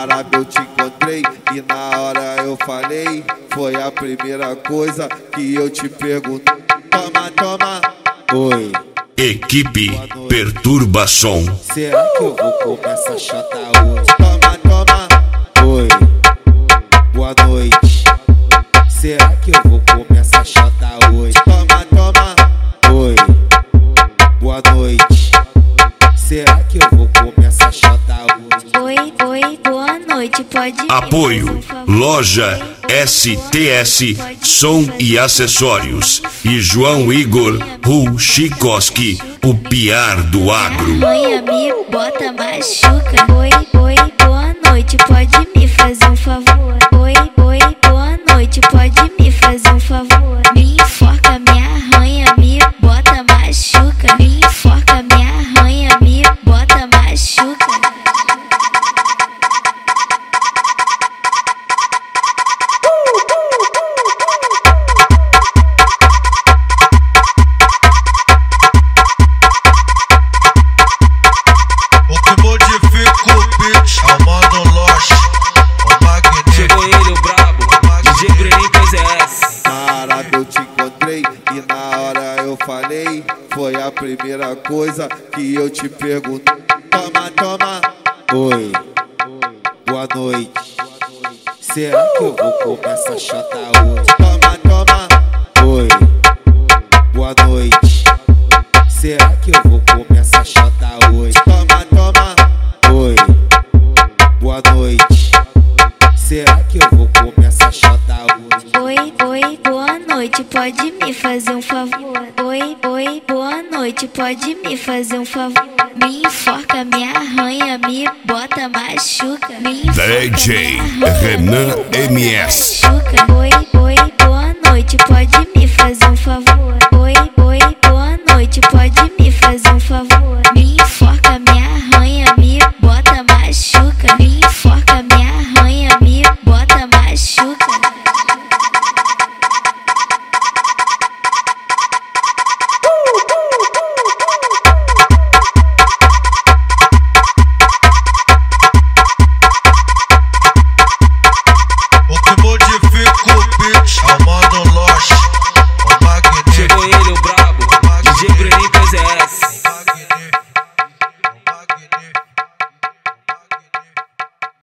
árabe eu te encontrei e na hora eu falei. Foi a primeira coisa que eu te perguntei. Toma, toma, oi. Equipe Perturbação. Será que eu vou comer essa chota hoje? Toma, toma, oi. Boa noite. Será que eu vou comer essa chota hoje? Toma, toma, oi. Boa noite. Será que eu vou comer essa chota hoje? Oi, boa noite, pode ir. Apoio Loja STS Som e Acessórios e João Igor Ruchikoski, o piar do agro. Arranha, me bota, machuca. Oi, boa noite, pode me fazer um favor. Oi, boa noite, pode me fazer um favor. Me enforca, me arranha, me bota, machuca. Me enforca, me arranha, me bota, machuca. O que modifica o beat é o Mano Loche, o magnífico. Chegou ele, o brabo, DJ Brenin PZS. Na árabe eu te encontrei e na hora eu falei. Foi a primeira coisa que eu te perguntei. Toma, toma, oi. Boa noite. Será que eu vou comer essa chota hoje? Toma, toma, oi. Boa noite. Será que eu vou comer essa chota hoje? Toma, toma, oi. Boa noite. Será que eu vou comer essa chota hoje? Oi, boa noite, pode me fazer um favor. Oi, boa noite, pode me fazer um favor. Me enforca, me arranha, me bota, machuca. Me enforca, DJ me arranha, Renan me bota, MS. machuca. Oi, boa noite, pode me fazer um favor. Oi, boa noite, pode me fazer um favor.